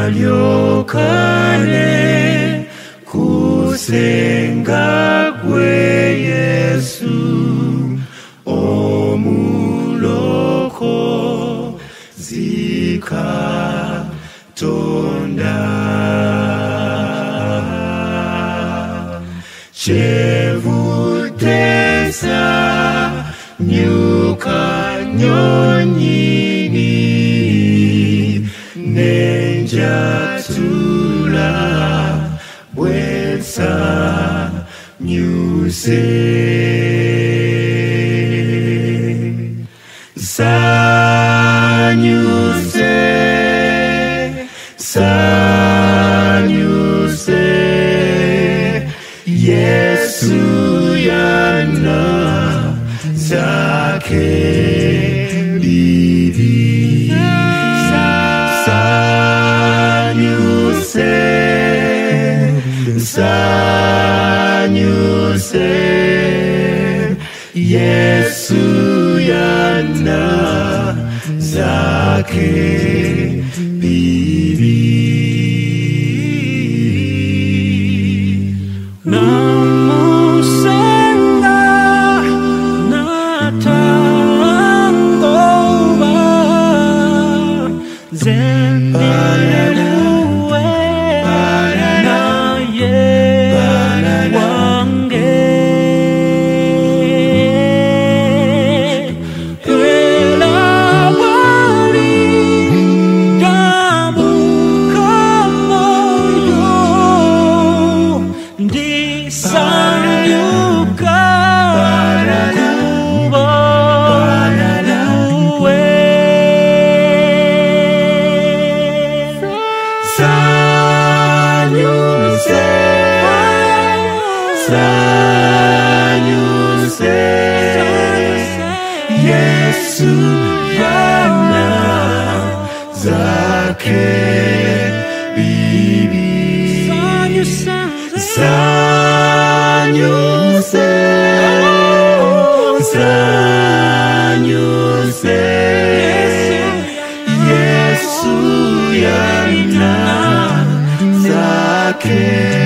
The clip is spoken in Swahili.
aliokane kusenga kwe Yesu omuloko zikatonda chevutesa nyuka nyonyini nenjatula bwesa nyuse sanyuse sanyuse Yesu yana zake bibi sanyuse sanyuse Yesu yana zake bibi namusanga natangoba zendiluwe naye wange elawali jabukamoyo ndisanyuka kubonaluwe sanyuse sanyuse Yesu yana zake bibi sanyuse sanyuse Yesu yana zake